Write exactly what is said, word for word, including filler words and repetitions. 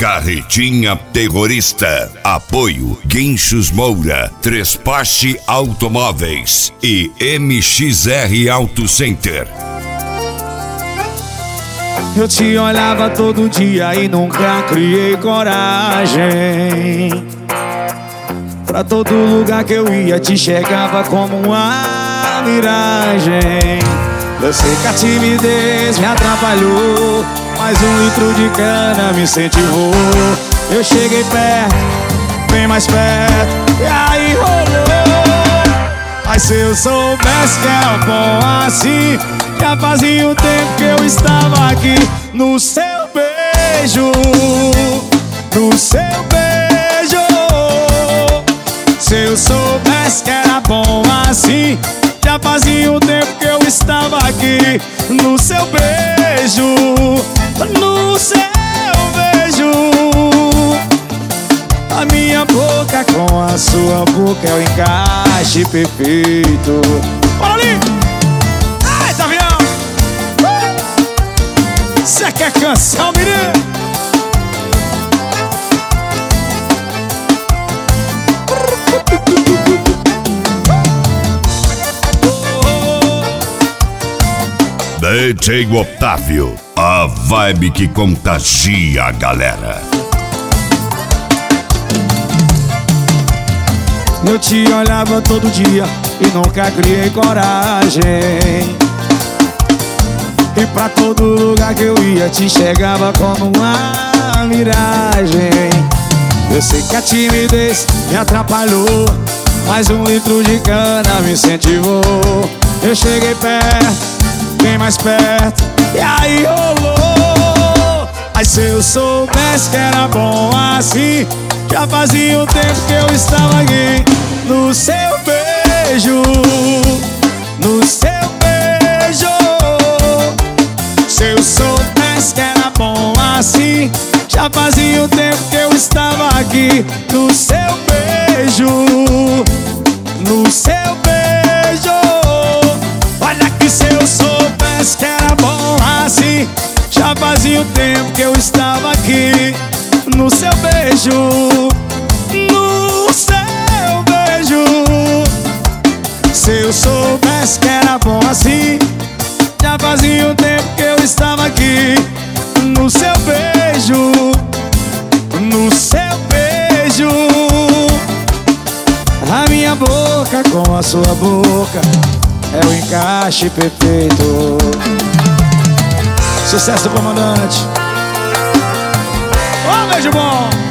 Carretinha Terrorista. Apoio Guinchos Moura, Trespache Automóveis e M X R Auto Center. Eu te olhava todo dia e nunca criei coragem. Pra todo lugar que eu ia te chegava como uma miragem. Eu sei que a timidez me atrapalhou, mas um litro de cana me incentivou. Eu cheguei perto, bem mais perto, e aí rolou. Mas se eu soubesse que era bom assim, já fazia um tempo que eu estava aqui. No seu beijo, no seu beijo. Se eu soubesse que era bom assim, já fazia um tempo que eu estava aqui. No seu beijo, no seu beijo. A minha boca com a sua boca é o encaixe perfeito. Bora ali! Ai, tá avião! Cê quer canção, menino? D J Otávio, a vibe que contagia a galera. Eu te olhava todo dia e nunca criei coragem. E pra todo lugar que eu ia te chegava como uma miragem. Eu sei que a timidez me atrapalhou, mas um litro de cana me incentivou. Eu cheguei perto, bem mais perto, e aí rolou. Mas se eu soubesse que era bom assim, já fazia um tempo que eu estava aqui. No seu beijo, no seu beijo. Se eu soubesse que era bom assim, já fazia um tempo que eu estava aqui. No seu beijo, no seu beijo. Olha que se eu soubesse que era bom assim, já fazia um tempo que eu estava aqui. No seu beijo, no seu beijo. Se eu soubesse que era bom assim, já fazia um tempo que eu estava aqui. No seu beijo, no seu beijo. A minha boca com a sua boca é o encaixe perfeito. Sucesso do comandante. Ô, beijo bom!